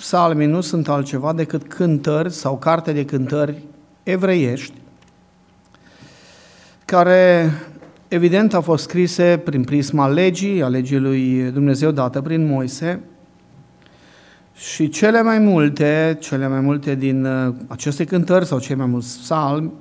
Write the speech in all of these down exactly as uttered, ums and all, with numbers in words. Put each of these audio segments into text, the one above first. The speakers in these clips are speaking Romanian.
psalmii nu sunt altceva decât cântări sau carte de cântări evreiești, care evident au fost scrise prin prisma legii, a legii lui Dumnezeu dată prin Moise, și cele mai multe, cele mai multe din aceste cântări sau cei mai mulți psalmi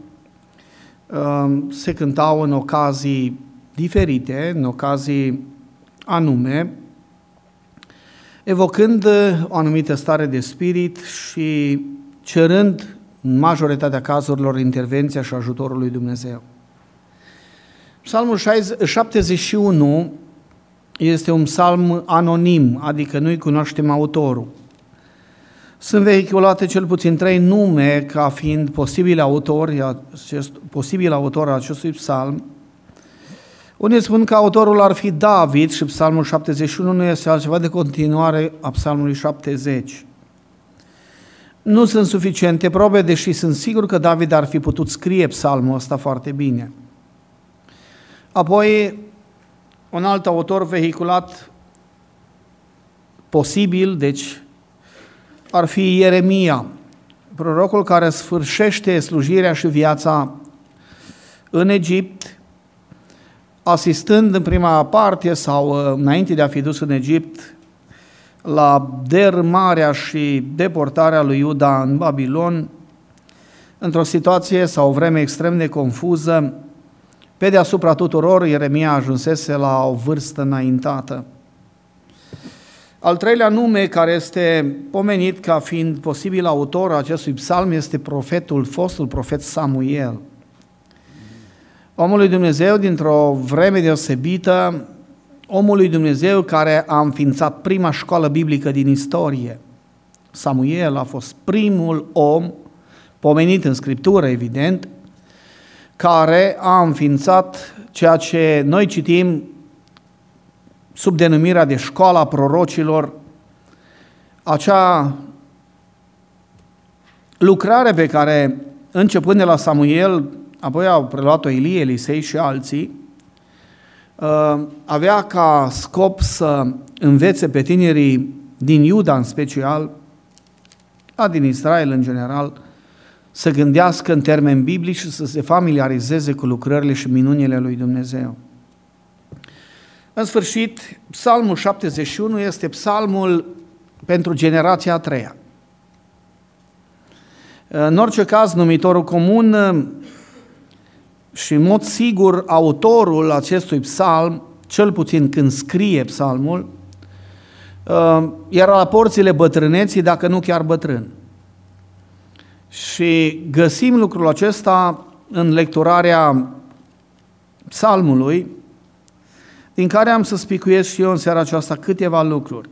se cântau în ocazii diferite, în ocazii anume, evocând o anumită stare de spirit și cerând în majoritatea cazurilor intervenția și ajutorul lui Dumnezeu. Psalmul șaptezeci și unu este un psalm anonim, adică nu-i cunoaștem autorul. Sunt vehiculate cel puțin trei nume ca fiind posibili autori, acest, posibil autor al acestui psalm. Unii spun că autorul ar fi David și psalmul șaptezeci și unu nu este altceva de continuare a psalmului șaptezeci. Nu sunt suficiente probe, deși sunt sigur că David ar fi putut scrie psalmul ăsta foarte bine. Apoi, un alt autor vehiculat posibil, deci, ar fi Ieremia, prorocul care sfârșește slujirea și viața în Egipt, asistând în prima parte sau înainte de a fi dus în Egipt la dărâmarea și deportarea lui Iuda în Babilon, într-o situație sau o vreme extrem de confuză. Pe deasupra tuturor, Ieremia ajunsese la o vârstă înaintată. Al treilea nume care este pomenit ca fiind posibil autor acestui psalm este profetul, fostul profet Samuel. Omul lui Dumnezeu dintr-o vreme deosebită, omul lui Dumnezeu care a înființat prima școală biblică din istorie. Samuel a fost primul om, pomenit în Scriptură, evident, care a înființat ceea ce noi citim sub denumirea de școala prorocilor, acea lucrare pe care, începând de la Samuel, apoi au preluat-o Ilie, Elisei și alții, avea ca scop să învețe pe tinerii din Iuda în special, a din Israel în general, să gândească în termeni biblici și să se familiarizeze cu lucrările și minunile lui Dumnezeu. În sfârșit, psalmul șaptezeci și unu este psalmul pentru generația a treia. În orice caz, numitorul comun și în mod sigur autorul acestui psalm, cel puțin când scrie psalmul, era la porțile bătrâneții, dacă nu chiar bătrân. Și găsim lucrul acesta în lecturarea psalmului, din care am să spicuiesc și eu în seara aceasta câteva lucruri.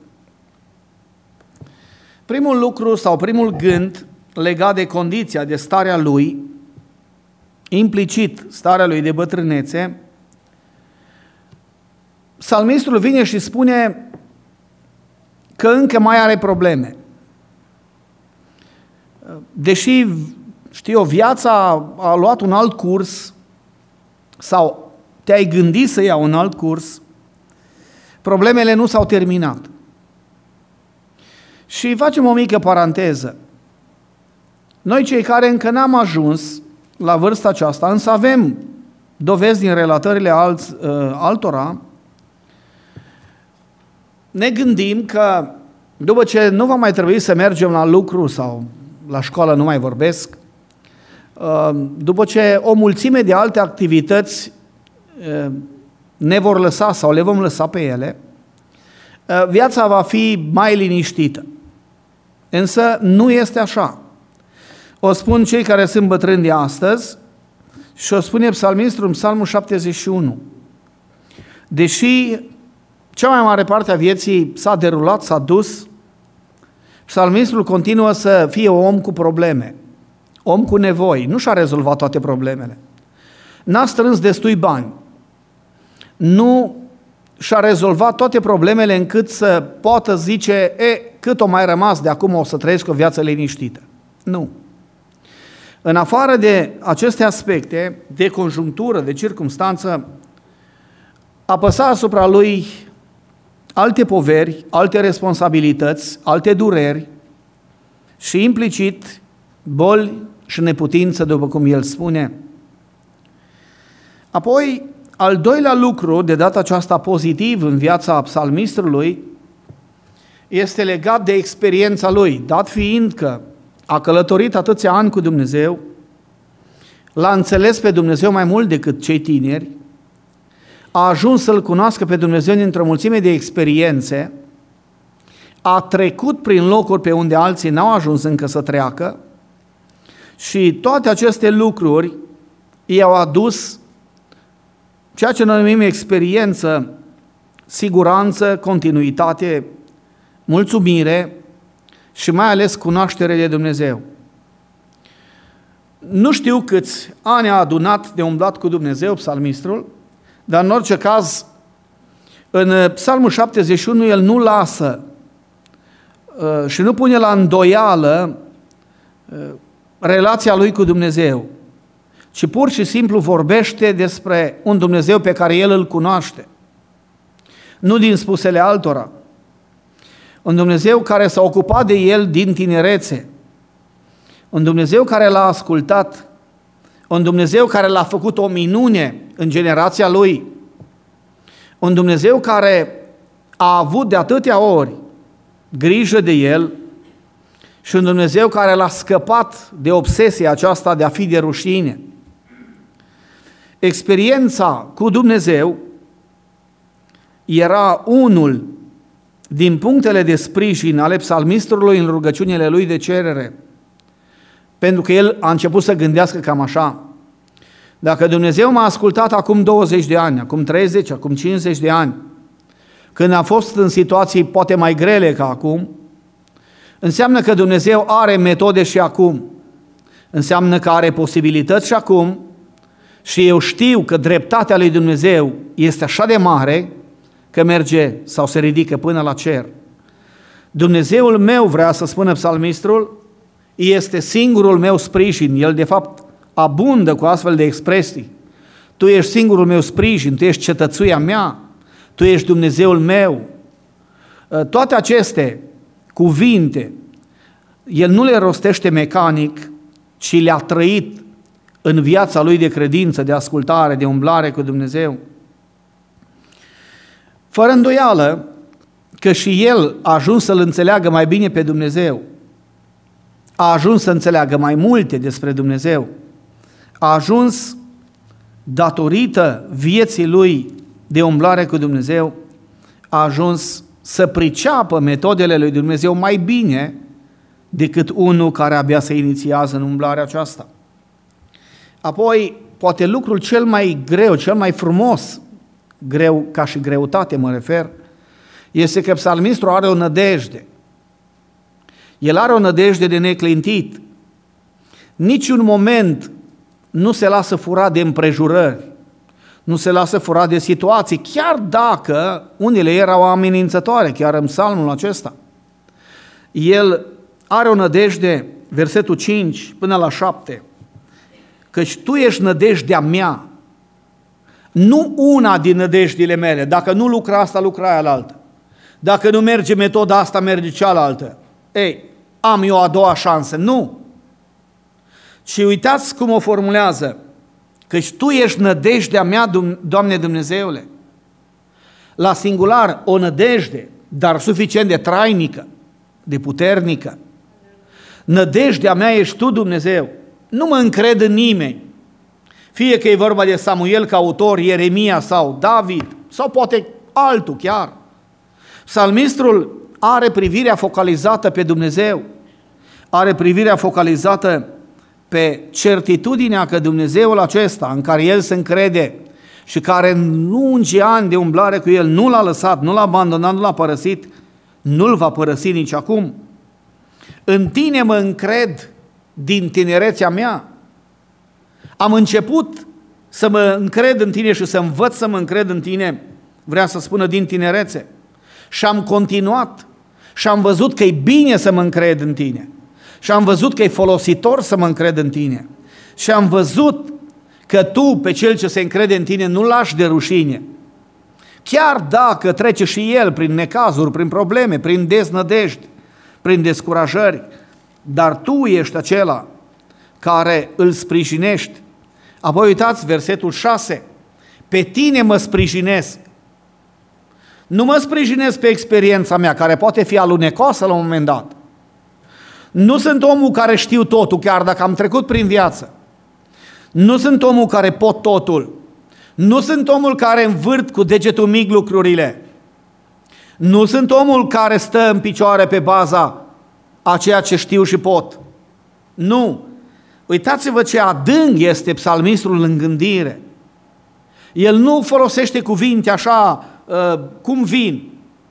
Primul lucru sau primul gând legat de condiția, de starea lui, implicit starea lui de bătrânețe, psalmistul vine și spune că încă mai are probleme. Deși, știu, viața a luat un alt curs sau te-ai gândit să iau un alt curs, problemele nu s-au terminat. Și facem o mică paranteză. Noi cei care încă n-am ajuns la vârsta aceasta, însă avem dovezi din relatările alți, uh, altora, ne gândim că după ce nu va mai trebui să mergem la lucru sau la școală, nu mai vorbesc, uh, după ce o mulțime de alte activități ne vor lăsa sau le vom lăsa pe ele, viața va fi mai liniștită. Însă nu este așa. O spun cei care sunt bătrâni de astăzi și o spune psalmistul în psalmul șaptezeci și unu. Deși cea mai mare parte a vieții s-a derulat, s-a dus, psalmistul continuă să fie om cu probleme, om cu nevoi, nu și-a rezolvat toate problemele. N-a strâns destui bani, nu și-a rezolvat toate problemele încât să poată zice, e, cât o mai rămas de acum o să trăiesc o viață liniștită. Nu. În afară de aceste aspecte, de conjunctură, de circumstanță, apăsa asupra lui alte poveri, alte responsabilități, alte dureri, și implicit boli și neputință, după cum el spune. Apoi, al doilea lucru, de data aceasta pozitiv în viața psalmistrului, este legat de experiența lui, dat fiind că a călătorit atâția ani cu Dumnezeu, l-a înțeles pe Dumnezeu mai mult decât cei tineri, a ajuns să-L cunoască pe Dumnezeu dintr-o mulțime de experiențe, a trecut prin locuri pe unde alții n-au ajuns încă să treacă și toate aceste lucruri i-au adus ceea ce noi numim experiență, siguranță, continuitate, mulțumire și mai ales cunoaștere de Dumnezeu. Nu știu câți ani a adunat de umblat cu Dumnezeu psalmistrul, dar în orice caz, în Psalmul șaptezeci și unu, el nu lasă uh, și nu pune la îndoială uh, relația lui cu Dumnezeu, ci pur și simplu vorbește despre un Dumnezeu pe care el îl cunoaște, nu din spusele altora. Un Dumnezeu care s-a ocupat de el din tinerețe, un Dumnezeu care l-a ascultat, un Dumnezeu care l-a făcut o minune în generația lui, un Dumnezeu care a avut de atâtea ori grijă de el și un Dumnezeu care l-a scăpat de obsesia aceasta de a fi de rușine. Experiența cu Dumnezeu era unul din punctele de sprijin ale psalmistrului în rugăciunile lui de cerere, pentru că el a început să gândească cam așa: dacă Dumnezeu m-a ascultat acum douăzeci de ani, acum treizeci, acum cincizeci de ani, când a fost în situații poate mai grele ca acum, înseamnă că Dumnezeu are metode și acum, înseamnă că are posibilități și acum, și eu știu că dreptatea lui Dumnezeu este așa de mare că merge sau se ridică până la cer. Dumnezeul meu, vrea să spună psalmistrul, este singurul meu sprijin. El de fapt abundă cu astfel de expresii. Tu ești singurul meu sprijin, tu ești cetățuia mea, tu ești Dumnezeul meu. Toate aceste cuvinte, el nu le rostește mecanic, ci le-a trăit în viața lui de credință, de ascultare, de umblare cu Dumnezeu. Fără îndoială că și el a ajuns să-L înțeleagă mai bine pe Dumnezeu, a ajuns să înțeleagă mai multe despre Dumnezeu, a ajuns, datorită vieții lui de umblare cu Dumnezeu, a ajuns să priceapă metodele lui Dumnezeu mai bine decât unul care abia se inițiază în umblarea aceasta. Apoi, poate lucrul cel mai greu, cel mai frumos, greu ca și greutate mă refer, este că psalmistul are o nădejde. El are o nădejde de neclintit. Niciun moment nu se lasă furat de împrejurări, nu se lasă furat de situații, chiar dacă unele erau amenințătoare, chiar în psalmul acesta. El are o nădejde, versetul cinci până la șapte, căci tu ești nădejdea mea, nu una din nădejdile mele. Dacă nu lucra asta, lucra aia la altă. Dacă nu merge metoda asta, merge cealaltă. Ei, am eu a doua șansă. Nu. Și uitați cum o formulează. Căci tu ești nădejdea mea, Doamne Dumnezeule. La singular, o nădejde, dar suficient de trainică, de puternică. Nădejdea mea ești tu, Dumnezeu. Nu mă încred în nimeni. Fie că e vorba de Samuel ca autor, Ieremia sau David, sau poate altul chiar. Psalmistrul are privirea focalizată pe Dumnezeu, are privirea focalizată pe certitudinea că Dumnezeul acesta, în care el se încrede și care în lungi ani de umblare cu el nu l-a lăsat, nu l-a abandonat, nu l-a părăsit, nu-l va părăsi nici acum. În tine mă încred din tinerețea mea. Am început să mă încred în tine și să învăț să mă încred în tine, vrea să spună din tinerețe. Și am continuat și am văzut că e bine să mă încred în tine. Și am văzut că e folositor să mă încred în tine. Și am văzut că tu, pe cel ce se încrede în tine, nu lași de rușine. Chiar dacă trece și el prin necazuri, prin probleme, prin deznădejde, prin descurajări, dar Tu ești acela care îl sprijinești. Apoi uitați versetul șase, pe Tine mă sprijinesc. Nu mă sprijinesc pe experiența mea, care poate fi alunecoasă la un moment dat. Nu sunt omul care știu totul, chiar dacă am trecut prin viață. Nu sunt omul care pot totul. Nu sunt omul care învârt cu degetul mic lucrurile. Nu sunt omul care stă în picioare pe baza a ceea ce știu și pot. Nu. Uitați-vă ce adânc este psalmistul în gândire. El nu folosește cuvinte așa uh, cum vin,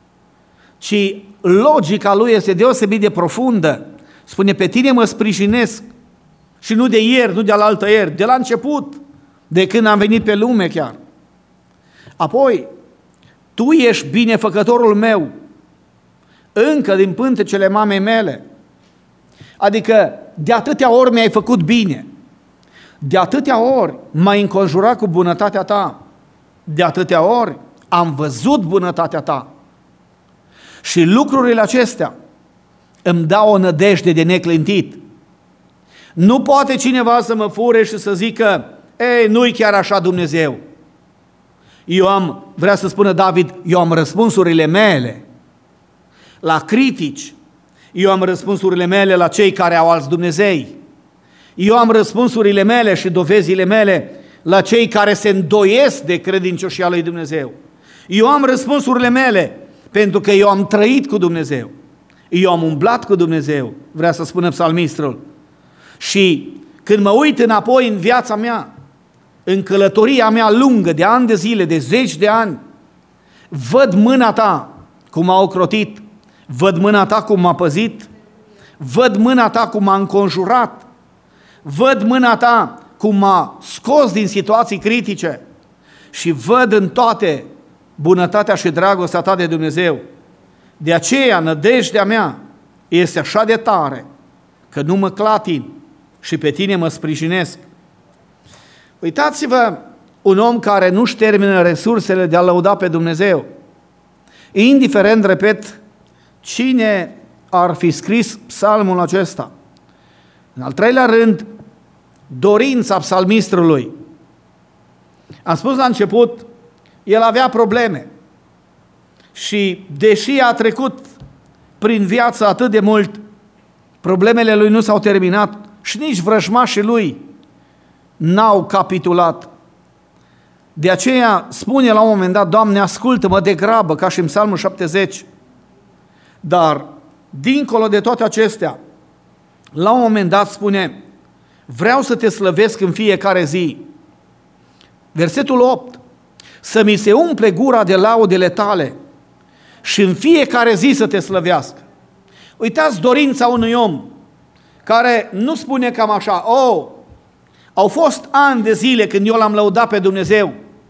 ci logica lui este deosebit de profundă. Spune, pe Tine mă sprijinesc. Și nu de ieri, nu de alaltă ieri, de la început, de când am venit pe lume chiar. Apoi, Tu ești binefăcătorul meu, încă din pântecele mamei mele. Adică, de atâtea ori mi-ai făcut bine, de atâtea ori m-ai înconjurat cu bunătatea Ta, de atâtea ori am văzut bunătatea Ta. Și lucrurile acestea îmi dau o nădejde de neclintit. Nu poate cineva să mă fure și să zică, ei, nu-i chiar așa Dumnezeu. Eu am, vrea să spună David, eu am răspunsurile mele la critici, eu am răspunsurile mele la cei care au alți Dumnezei, eu am răspunsurile mele și dovezile mele la cei care se îndoiesc de credincioșia lui Dumnezeu. Eu am răspunsurile mele pentru că eu am trăit cu Dumnezeu, eu am umblat cu Dumnezeu, vrea să spună psalmistul. Și când mă uit înapoi în viața mea, în călătoria mea lungă de ani de zile, de zeci de ani, văd mâna Ta cum m-a ocrotit, văd mâna Ta cum m-a păzit, văd mâna Ta cum m-a înconjurat, văd mâna Ta cum m-a scos din situații critice și văd în toate bunătatea și dragostea Ta de Dumnezeu. De aceea nădejdea mea este așa de tare că nu mă clatin și pe Tine mă sprijinesc. Uitați-vă, un om care nu-și termină resursele de a lăuda pe Dumnezeu, indiferent, repet, cine ar fi scris psalmul acesta. În al treilea rând, dorința psalmistului. Am spus la început, el avea probleme și deși a trecut prin viață atât de mult, problemele lui nu s-au terminat și nici vrăjmașii lui n-au capitulat. De aceea spune la un moment dat, Doamne, ascultă-mă de grabă, ca și în Psalmul șaptezeci. Dar, dincolo de toate acestea, la un moment dat spune, vreau să Te slăvesc în fiecare zi. Versetul opt, să mi se umple gura de laudele Tale și în fiecare zi să Te slăvească. Uitați dorința unui om care nu spune cam așa, oh, au fost ani de zile când eu L-am lăudat pe Dumnezeu.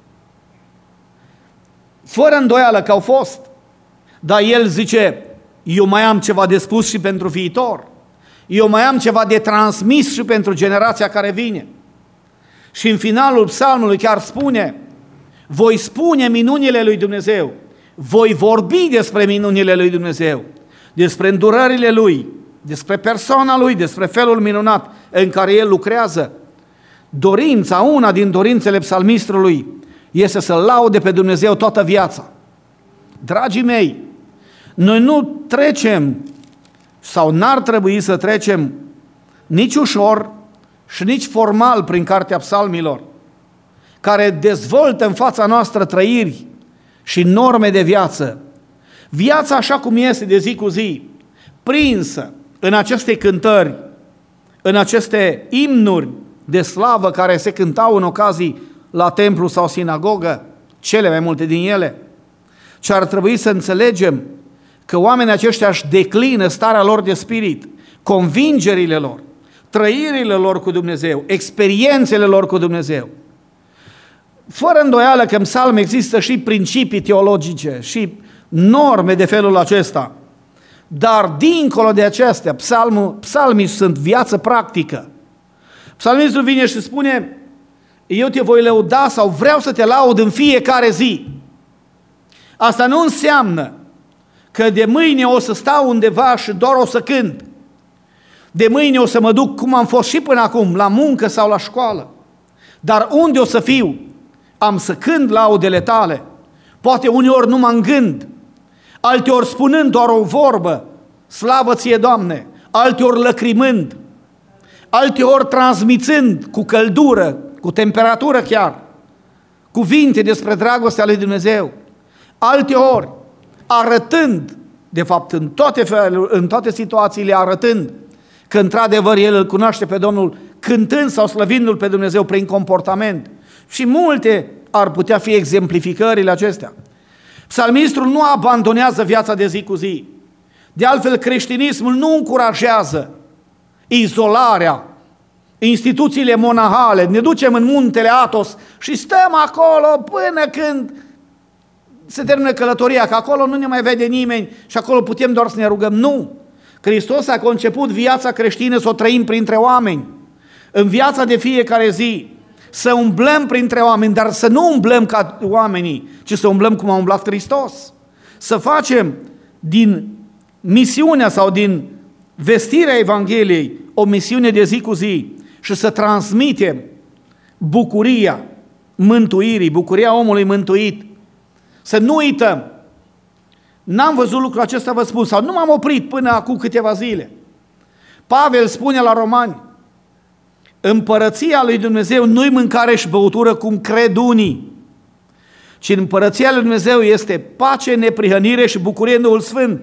Fără îndoială că au fost, dar el zice, eu mai am ceva de spus și pentru viitor. Eu mai am ceva de transmis și pentru generația care vine. Și în finalul psalmului chiar spune, voi spune minunile lui Dumnezeu, voi vorbi despre minunile lui Dumnezeu, despre îndurările Lui, despre persoana Lui, despre felul minunat în care El lucrează. Dorința, una din dorințele psalmistului este să laude pe Dumnezeu toată viața. Dragii mei, noi nu trecem sau n-ar trebui să trecem nici ușor și nici formal prin Cartea Psalmilor, care dezvoltă în fața noastră trăiri și norme de viață. Viața așa cum este de zi cu zi, prinsă în aceste cântări, în aceste imnuri de slavă care se cântau în ocazii la templu sau sinagogă, cele mai multe din ele. Ce ar trebui să înțelegem că oamenii aceștia își declină starea lor de spirit, convingerile lor, trăirile lor cu Dumnezeu, experiențele lor cu Dumnezeu. Fără îndoială că în psalm există și principii teologice și norme de felul acesta, dar dincolo de acestea, psalmul, psalmii sunt viață practică. Psalmistul vine și spune, eu te voi lăuda sau vreau să te laud în fiecare zi. Asta nu înseamnă că de mâine o să stau undeva și doar o să cânt. De mâine o să mă duc cum am fost și până acum, la muncă sau la școală. Dar unde o să fiu? Am să cânt laudele tale. Poate uneori numai în gând, alteori spunând doar o vorbă, slavă ție, Doamne, alteori lăcrimând, alteori transmițând cu căldură, cu temperatură chiar, cuvinte despre dragostea lui Dumnezeu, alteori arătând, de fapt în toate felul, în toate situațiile arătând că într-adevăr el îl cunoaște pe Domnul, cântând sau slăvindu-l pe Dumnezeu prin comportament. Și multe ar putea fi exemplificările acestea. Psalmistul nu abandonează viața de zi cu zi. De altfel, creștinismul nu încurajează izolarea, instituțiile monahale. Ne ducem în muntele Athos și stăm acolo până când se termină călătoria, că acolo nu ne mai vede nimeni și acolo putem doar să ne rugăm. Nu! Hristos a conceput viața creștină să o trăim printre oameni. În viața de fiecare zi, să umblăm printre oameni, dar să nu umblăm ca oamenii, ci să umblăm cum a umblat Hristos. Să facem din misiunea sau din vestirea Evangheliei o misiune de zi cu zi și să transmitem bucuria mântuirii, bucuria omului mântuit. Să nu uităm. N-am văzut lucrul acesta, vă spun, sau nu m-am oprit până acum câteva zile. Pavel spune la Romani, împărăția lui Dumnezeu nu-i mâncare și băutură cum cred unii, ci împărăția lui Dumnezeu este pace, neprihănire și bucurie în Duhul Sfânt.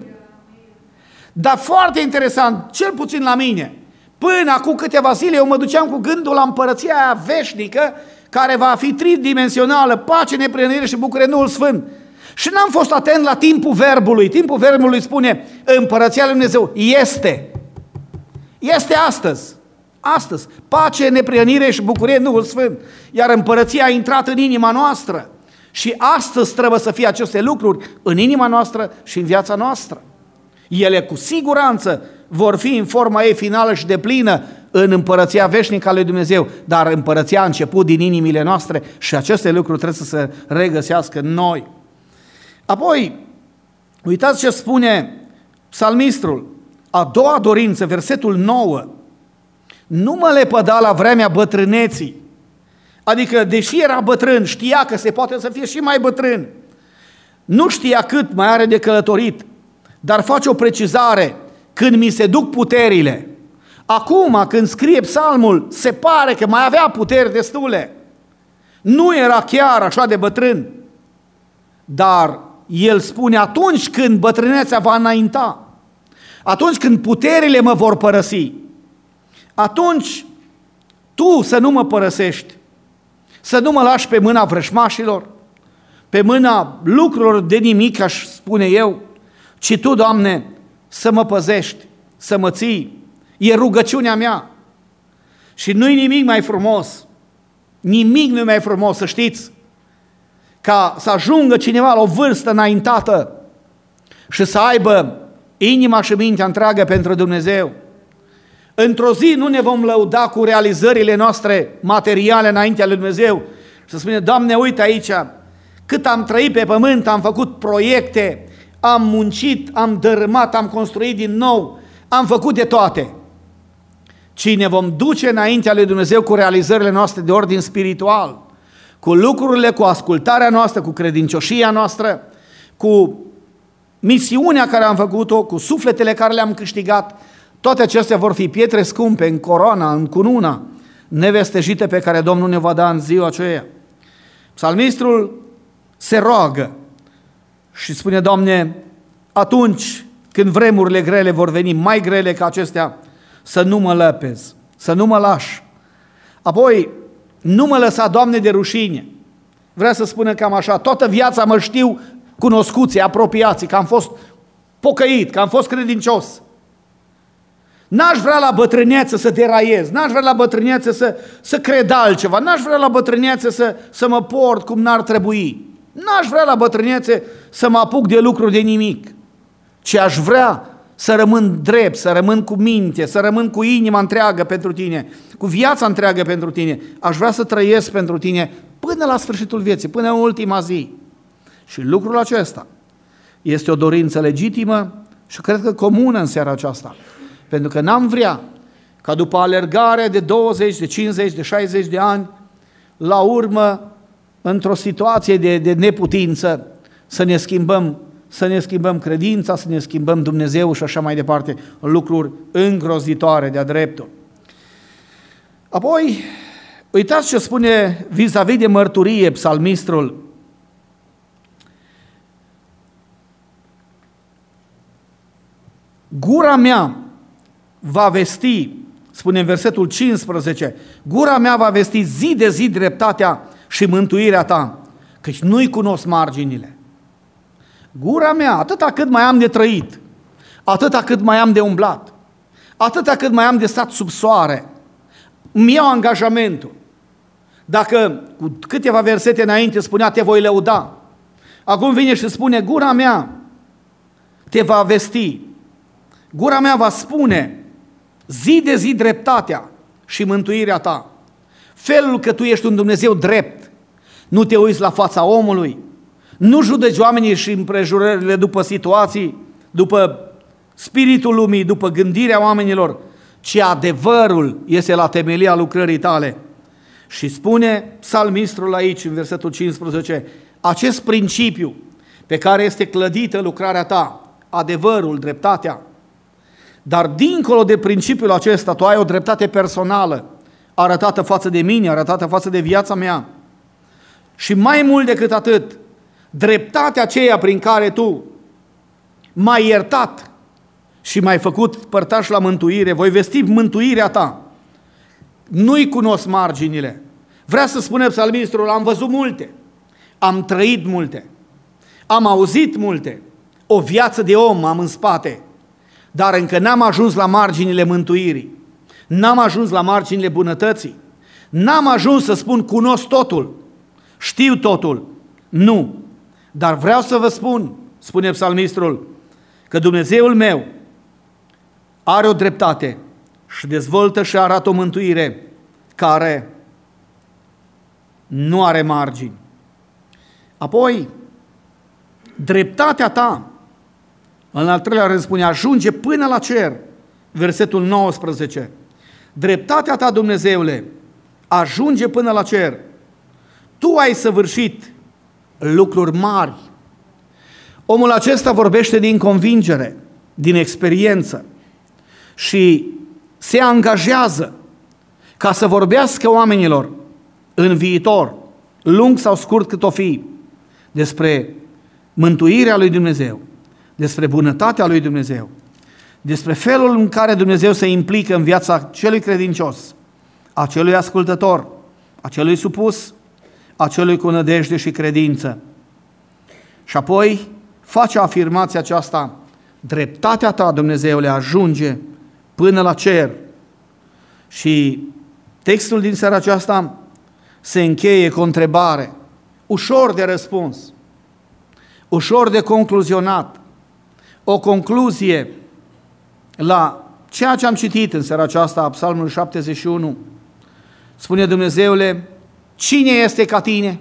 Dar foarte interesant, cel puțin la mine, până acum câteva zile eu mă duceam cu gândul la împărăția aia veșnică, care va fi tridimensională, pace, neprihănire și bucurie în Duhul Sfânt. Și n-am fost atent la timpul verbului. Timpul verbului spune, împărăția lui Dumnezeu este. Este astăzi. Astăzi. Pace, neprihănire și bucurie în Duhul Sfânt. Iar împărăția a intrat în inima noastră. Și astăzi trebuie să fie aceste lucruri în inima noastră și în viața noastră. Ele cu siguranță vor fi în forma ei finală și deplină în împărăția veșnică a lui Dumnezeu, dar împărăția a început din inimile noastre și aceste lucruri trebuie să se regăsească în noi. Apoi, uitați ce spune psalmistul, a doua dorință, versetul nouă, nu mă lepăda la vremea bătrâneții, adică deși era bătrân, știa că se poate să fie și mai bătrân, nu știa cât mai are de călătorit, dar face o precizare, când mi se duc puterile. Acum, când scrie psalmul, se pare că mai avea puteri destule. Nu era chiar așa de bătrân. Dar el spune, atunci când bătrânețea va înainta, atunci când puterile mă vor părăsi, atunci tu să nu mă părăsești, să nu mă lași pe mâna vrăjmașilor, pe mâna lucrurilor de nimic, aș spune eu, ci tu, Doamne, să mă păzești, să mă ții. E rugăciunea mea. Și nu-i nimic mai frumos, nimic nu-i mai frumos, să știți, ca să ajungă cineva la o vârstă înaintată și să aibă inima și mintea întreagă pentru Dumnezeu. Într-o zi nu ne vom lăuda cu realizările noastre materiale înaintea lui Dumnezeu și să spune, Doamne, uite aici, cât am trăit pe pământ, am făcut proiecte, am muncit, am dărâmat, am construit din nou, am făcut de toate. Ci ne vom duce înaintea lui Dumnezeu cu realizările noastre de ordin spiritual, cu lucrurile, cu ascultarea noastră, cu credincioșia noastră, cu misiunea care am făcut-o, cu sufletele care le-am câștigat. Toate acestea vor fi pietre scumpe în coroana, în cununa nevestejită pe care Domnul ne va da în ziua aceea. Psalmistul se roagă și spune, Doamne, atunci când vremurile grele vor veni, mai grele ca acestea, să nu mă lăpezi, să nu mă lași. Apoi, nu mă lăsa, Doamne, de rușine. Vrea să spună cam așa, toată viața mă știu cunoscuții, apropiații, că am fost pocăit, că am fost credincios. N-aș vrea la bătrânețe să deraiez, n-aș vrea la bătrânețe să, să cred altceva, n-aș vrea la bătrânețe să, să mă port cum n-ar trebui, n-aș vrea la bătrânețe să mă apuc de lucruri de nimic, ci aș vrea să rămân drept, să rămân cu minte, să rămân cu inima întreagă pentru tine, cu viața întreagă pentru tine. Aș vrea să trăiesc pentru tine până la sfârșitul vieții, până în ultima zi. Și lucrul acesta este o dorință legitimă și cred că comună în seara aceasta. Pentru că n-am vrea ca după alergare de douăzeci, de cincizeci, de șaizeci de ani, la urmă, într-o situație de, de neputință, să ne schimbăm, să ne schimbăm credința, să ne schimbăm Dumnezeu și așa mai departe, lucruri îngrozitoare de-a dreptul. Apoi, uitați ce spune vis-a-vis de mărturie psalmistul. Gura mea va vesti, spune în versetul cincisprezece, gura mea va vesti zi de zi dreptatea și mântuirea ta, căci nu-i cunosc marginile. Gura mea, atâta cât mai am de trăit, atâta cât mai am de umblat, atâta cât mai am de stat sub soare, îmi iau angajamentul. Dacă cu câteva versete înainte spunea te voi lăuda, acum vine și spune gura mea te va vesti, gura mea va spune zi de zi dreptatea și mântuirea ta. Felul că tu ești un Dumnezeu drept, nu te uiți la fața omului, nu judeci oamenii și împrejurările după situații, după spiritul lumii, după gândirea oamenilor, ci adevărul este la temelia lucrării tale. Și spune psalmistul aici, în versetul cincisprezece, acest principiu pe care este clădită lucrarea ta, adevărul, dreptatea, dar dincolo de principiul acesta, tu ai o dreptate personală, arătată față de mine, arătată față de viața mea. Și mai mult decât atât, dreptatea aceea prin care tu m-ai iertat și m-ai făcut părtaș la mântuire, voi vesti mântuirea ta. Nu-i cunosc marginile. Vrea să spune psalmistul, am văzut multe, am trăit multe, am auzit multe, o viață de om am în spate, dar încă n-am ajuns la marginile mântuirii, n-am ajuns la marginile bunătății, n-am ajuns să spun cunosc totul, știu totul, nu. Dar vreau să vă spun, spune psalmistul, că Dumnezeul meu are o dreptate și dezvoltă și arată o mântuire care nu are margini. Apoi, dreptatea ta, în al treilea rând spune, ajunge până la cer, versetul nouăsprezece. Dreptatea ta, Dumnezeule, ajunge până la cer. Tu ai săvârșit lucruri mari. Omul acesta vorbește din convingere, din experiență și se angajează ca să vorbească oamenilor în viitor, lung sau scurt cât o fi, despre mântuirea lui Dumnezeu, despre bunătatea lui Dumnezeu, despre felul în care Dumnezeu se implică în viața celui credincios, a celui ascultător, a celui supus, a celui cu nădejde și credință. Și apoi face afirmația aceasta, dreptatea ta, Dumnezeule, ajunge până la cer. Și textul din seara aceasta se încheie cu o întrebare, ușor de răspuns, ușor de concluzionat, o concluzie la ceea ce am citit în seara aceasta, Psalmul șaptezeci și unu. Spune Dumnezeule, cine este ca tine?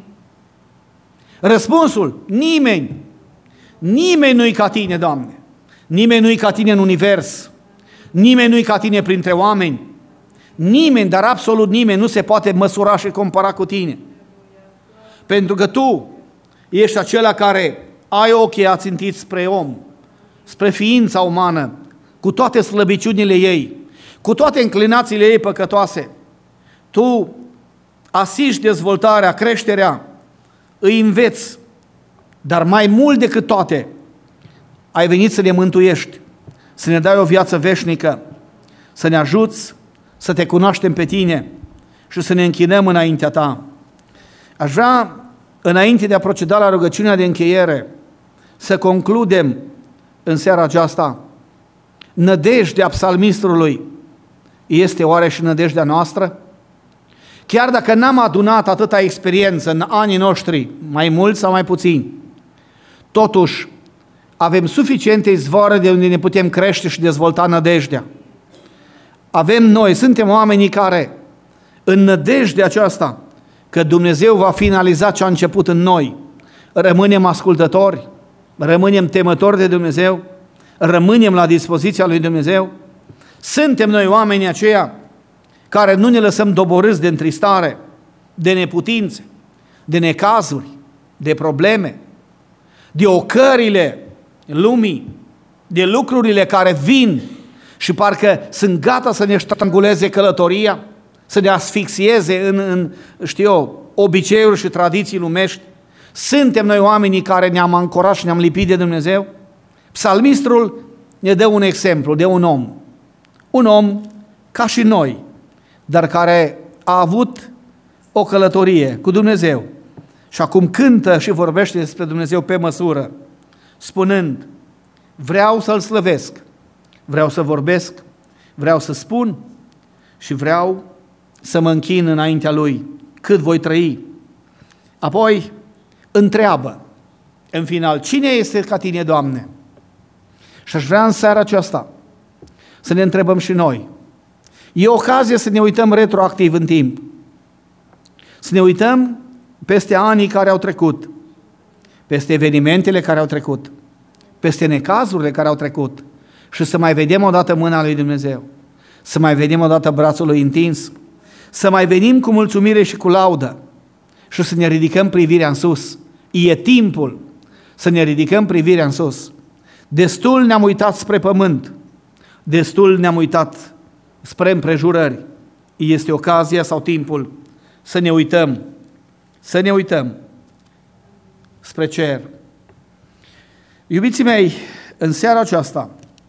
Răspunsul, nimeni. Nimeni nu-i ca tine, Doamne. Nimeni nu-i ca tine în univers. Nimeni nu-i ca tine printre oameni. Nimeni, dar absolut nimeni nu se poate măsura și compara cu tine. Pentru că tu ești acela care ai ochii ațintiți spre om, spre ființa umană, cu toate slăbiciunile ei, cu toate înclinațiile ei păcătoase. Tu asiști dezvoltarea, creșterea, îi înveți, dar mai mult decât toate, ai venit să ne mântuiești, să ne dai o viață veșnică, să ne ajuți să te cunoaștem pe tine și să ne închinăm înaintea ta. Aș vrea, înainte de a proceda la rugăciunea de încheiere, să concludem în seara aceasta. Nădejdea psalmistului este oare și nădejdea noastră? Chiar dacă n-am adunat atâta experiență în anii noștri, mai mult sau mai puțin, totuși avem suficiente izvoare de unde ne putem crește și dezvolta nădejdea. Avem noi, suntem oamenii care, în nădejdea aceasta, că Dumnezeu va finaliza ce a început în noi, rămânem ascultători, rămânem temători de Dumnezeu, rămânem la dispoziția lui Dumnezeu, Suntem noi oamenii aceia care nu ne lăsăm doborâți de întristare, de neputințe, de necazuri, de probleme, de ocările lumii, de lucrurile care vin și parcă sunt gata să ne ștranguleze călătoria, să ne asfixieze în, în știu eu, obiceiuri și tradiții lumești. Suntem noi oamenii care ne-am ancorat și ne-am lipit de Dumnezeu? Psalmistul ne dă un exemplu de un om. Un om ca și noi, dar care a avut o călătorie cu Dumnezeu și acum cântă și vorbește despre Dumnezeu pe măsură, spunând: vreau să-L slăvesc, vreau să vorbesc, vreau să spun și vreau să mă închin înaintea Lui cât voi trăi. Apoi întreabă în final: cine este ca Tine, Doamne? Și aș vrea în seara aceasta să ne întrebăm și noi. E ocazie să ne uităm retroactiv în timp, să ne uităm peste anii care au trecut, peste evenimentele care au trecut, peste necazurile care au trecut și să mai vedem odată mâna lui Dumnezeu, să mai vedem odată brațul lui întins, să mai venim cu mulțumire și cu laudă și să ne ridicăm privirea în sus. E timpul să ne ridicăm privirea în sus. Destul ne-am uitat spre pământ, destul ne-am uitat spre împrejurări. Este ocazia sau timpul să ne uităm, să ne uităm spre cer. Iubiții mei, în seara aceasta,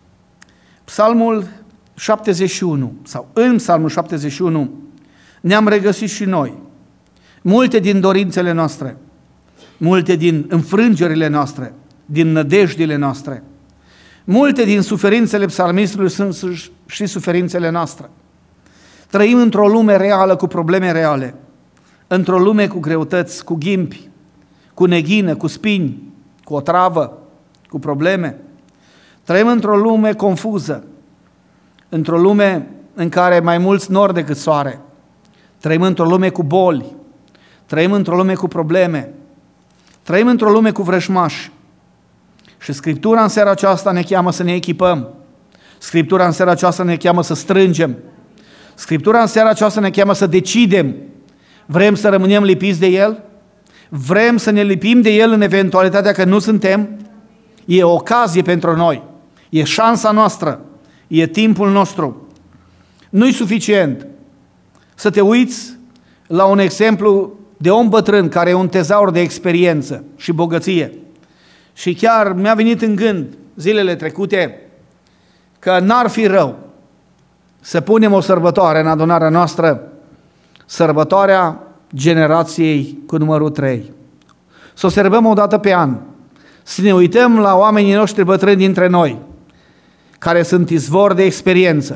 Psalmul șaptezeci și unu, sau în Psalmul șaptezeci și unu, ne-am regăsit și noi. Multe din dorințele noastre, multe din înfrângerile noastre, din nădejdile noastre, multe din suferințele psalmistului sunt și suferințele noastre. Trăim într-o lume reală cu probleme reale, într-o lume cu greutăți, cu ghimpi, cu neghină, cu spini, cu otravă, cu probleme. Trăim într-o lume confuză, într-o lume în care mai mulți nori decât soare. Trăim într-o lume cu boli, trăim într-o lume cu probleme, trăim într-o lume cu vrăjmași. Și Scriptura în seara aceasta ne cheamă să ne echipăm. Scriptura în seara aceasta ne cheamă să strângem. Scriptura în seara aceasta ne cheamă să decidem. Vrem să rămânem lipiți de El? Vrem să ne lipim de El în eventualitatea că nu suntem? E o ocazie pentru noi. E șansa noastră. E timpul nostru. Nu-i suficient să te uiți la un exemplu de om bătrân care e un tezaur de experiență și bogăție. Și chiar mi-a venit în gând zilele trecute că n-ar fi rău să punem o sărbătoare în adunarea noastră, sărbătoarea generației cu numărul trei. Să o sărbăm o dată pe an, să ne uităm la oamenii noștri bătrâni dintre noi, care sunt izvor de experiență,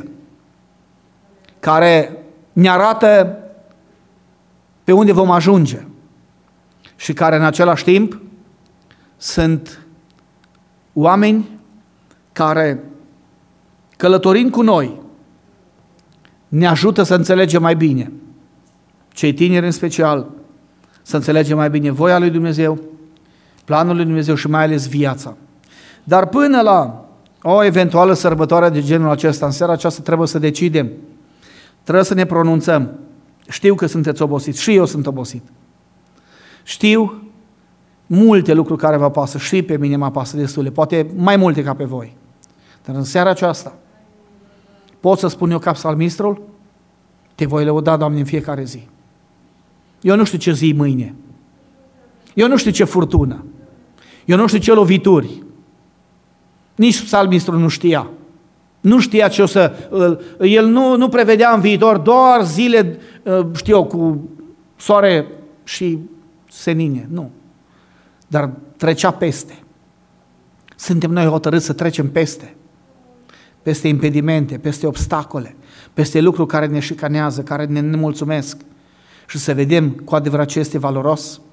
care ne arată pe unde vom ajunge și care în același timp sunt oameni care, călătorind cu noi, ne ajută să înțelegem mai bine, cei tineri în special, să înțelegem mai bine voia lui Dumnezeu, planul lui Dumnezeu și mai ales viața. Dar până la o eventuală sărbătoare de genul acesta, în seara aceasta trebuie să decidem, trebuie să ne pronunțăm. Știu că sunteți obosiți, și eu sunt obosit. Știu multe lucruri care vă pasă, și pe mine mă pasă destule, poate mai multe ca pe voi. Dar în seara aceasta pot să spun eu ca psalmistul: te voi lăuda, Doamne, în fiecare zi. Eu nu știu ce zi mâine. Eu nu știu ce furtună. Eu nu știu ce lovituri. Nici psalmistul nu știa. Nu știa ce o să... El nu, nu prevedea în viitor doar zile, știu eu, cu soare și senine. Nu. Dar trecea peste. Suntem noi hotărâți să trecem peste. Peste impedimente, peste obstacole, peste lucruri care ne șicanează, care ne nemulțumesc și să vedem cu adevărat ce este valoros.